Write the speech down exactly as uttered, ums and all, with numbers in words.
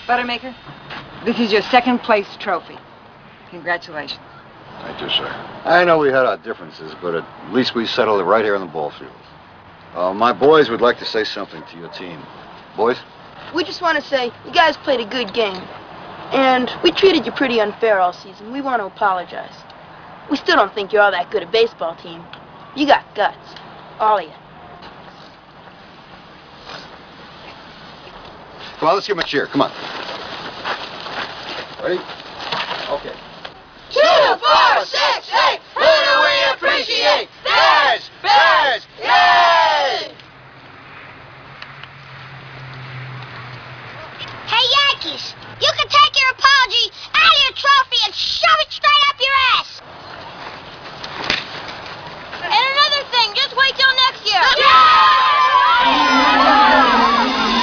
Buttermaker, this is your second place trophy. Congratulations. Thank you, sir. I know we had our differences, but at least we settled it right here in the ball field. Uh, my boys would like to say something to your team. Boys? We just want to say you guys played a good game. And we treated you pretty unfair all season. We want to apologize. We still don't think you're all that good a baseball team. You got guts. All of you. Come on, let's give him a cheer. Come on. Ready? Okay. Two, four, six, eight. Who do we appreciate? Bears! Bears! Yay! Hey, Yankees, you can take your apology out of your trophy and shove it straight up your ass. And another thing, just wait till next year. Yeah!